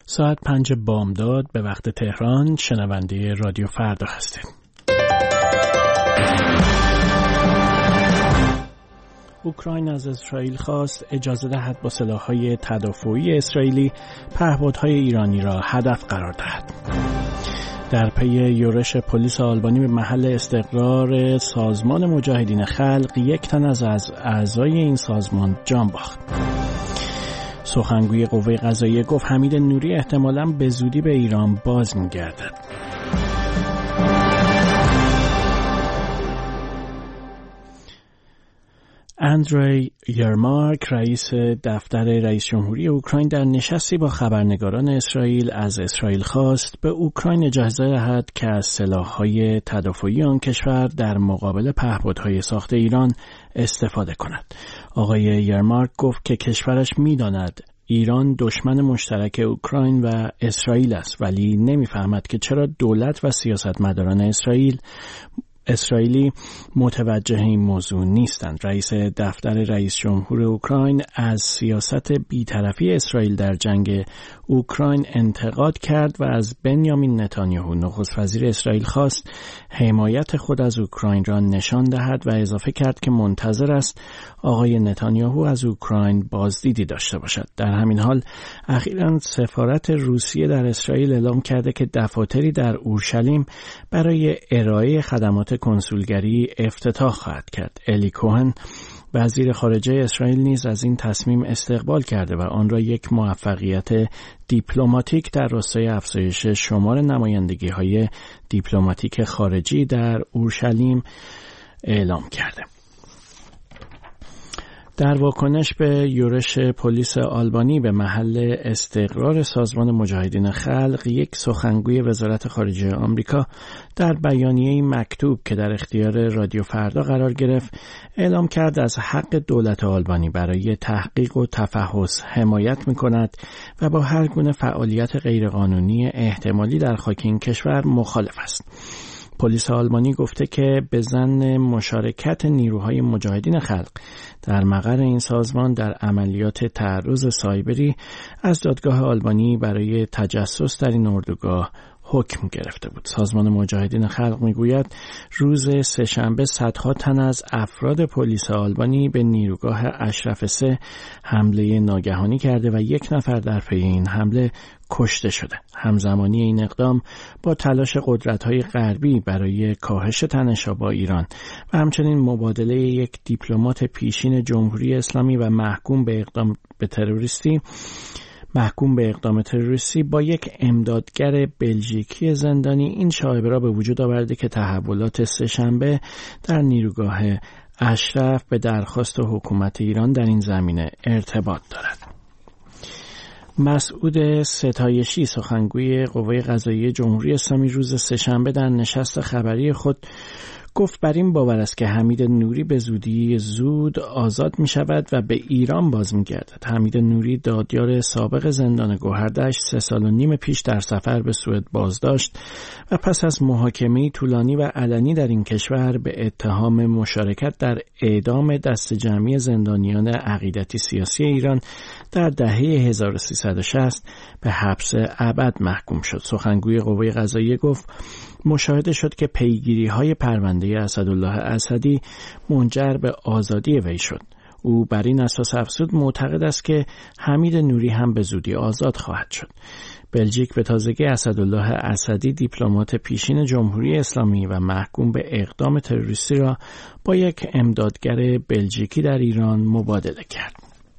ساعت 5 بامداد به وقت تهران. شنونده رادیو فردا هستید. اوکراین از اسرائیل خواست اجازه دهد با سلاح‌های تدافعی اسرائیلی پهپادهای ایرانی را هدف قرار دهد. در پی یورش پلیس آلبانی به محل استقرار سازمان مجاهدین خلق، یک تن از اعضای این سازمان جان باخت. سخنگوی قوه قضاییه گفت حمید نوری احتمالاً به زودی به ایران باز می‌گردد. اندری یرماک، رئیس دفتر رئیس جمهوری اوکراین، در نشستی با خبرنگاران اسرائیل از اسرائیل خواست به اوکراین اجازه دهد که از سلاح‌های تدافعی آن کشور در مقابل پهپادهای ساخت ایران استفاده کند. آقای یرماک گفت که کشورش می‌داند ایران دشمن مشترک اوکراین و اسرائیل است، ولی نمی‌فهمد که چرا دولت و سیاستمداران اسرائیلی متوجه این موضوع نیستند. رئیس دفتر رئیس جمهور اوکراین از سیاست بی‌طرفی اسرائیل در جنگ اوکراین انتقاد کرد و از بنیامین نتانیاهو نخست وزیر اسرائیل خواست حمایت خود از اوکراین را نشان دهد و اضافه کرد که منتظر است آقای نتانیاهو از اوکراین بازدیدی داشته باشد. در همین حال اخیراً سفارت روسیه در اسرائیل اعلام کرده که دفاتری در اورشلیم برای ارائه خدمات کنسولگری افتتاح خواهد کرد. الی کوهن، وزیر خارجه اسرائیل، نیز از این تصمیم استقبال کرده و آن را یک موفقیت دیپلماتیک در راستای افزایش شمار نمایندگی‌های دیپلماتیک خارجی در اورشلیم اعلام کرده. در واکنش به یورش پلیس آلبانی به محل استقرار سازمان مجاهدین خلق، یک سخنگوی وزارت خارجه آمریکا در بیانیه‌ای مکتوب که در اختیار رادیو فردا قرار گرفت اعلام کرد از حق دولت آلبانی برای تحقیق و تفحص حمایت می‌کند و با هر گونه فعالیت غیرقانونی احتمالی در خاک این کشور مخالف است. پلیس آلبانی گفته که به ظن مشارکت نیروهای مجاهدین خلق در مقر این سازمان در عملیات تعرض سایبری از دادگاه آلبانی برای تجسس در این اردوگاه حکم گرفته بود. سازمان مجاهدین خلق میگوید روز سه‌شنبه صدها تن از افراد پلیس آلبانی به نیروگاه اشرف 3 حمله ناگهانی کرده و یک نفر در پی این حمله کشته شده. همزمانی این اقدام با تلاش قدرت‌های غربی برای کاهش تنش‌ها با ایران و همچنین مبادله یک دیپلمات پیشین جمهوری اسلامی و محکوم به اقدام تروریستی با یک امدادگر بلژیکی زندانی، این شایعه را به وجود آورده که تحولات سه‌شنبه در نیروگاه اشرف به درخواست حکومت ایران در این زمینه ارتباط دارد. مسعود ستایشی، سخنگوی قوه قضاییه جمهوری اسلامی، روز سه‌شنبه در نشست خبری خود گفت بر این باور است که حمید نوری به زود آزاد می شود و به ایران باز می گردد. حمید نوری، دادیار سابق زندان گوهردشت، 3 سال و نیم پیش در سفر به سوئد بازداشت و پس از محاکمه‌ای طولانی و علنی در این کشور به اتهام مشارکت در اعدام دست جمعی زندانیان عقیدتی سیاسی ایران در دهه 1360 به حبس ابد محکوم شد. سخنگوی قوه قضاییه گفت مشاهده شد که پیگیری‌های پرونده اسدالله اسدی منجر به آزادی وی شد. او بر این اساس افزود معتقد است که حمید نوری هم به زودی آزاد خواهد شد. بلژیک به تازگی اسدالله اسدی، دیپلمات پیشین جمهوری اسلامی و محکوم به اقدام تروریستی، را با یک امدادگر بلژیکی در ایران مبادله کرد.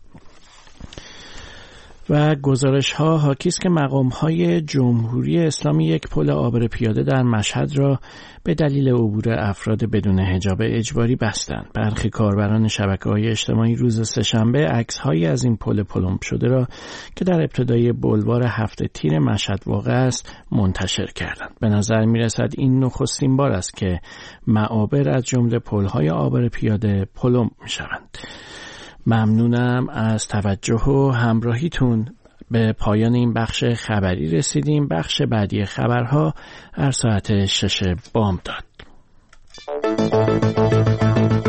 و گزارش‌ها حاکی است که مقام‌های جمهوری اسلامی یک پل عابر پیاده در مشهد را به دلیل عبور افراد بدون حجاب اجباری بستند. برخی کاربران شبکه‌های اجتماعی روز سه‌شنبه عکس‌هایی از این پل پلمب شده را که در ابتدای بولوار هفت تیر مشهد واقع است منتشر کردند. به نظر می‌رسد این نخستین بار است که معابر از جمله پل‌های عابر پیاده پلمب می‌شوند. ممنونم از توجه و همراهیتون. به پایان این بخش خبری رسیدیم. بخش بعدی خبرها هر ساعت 6 بامداد.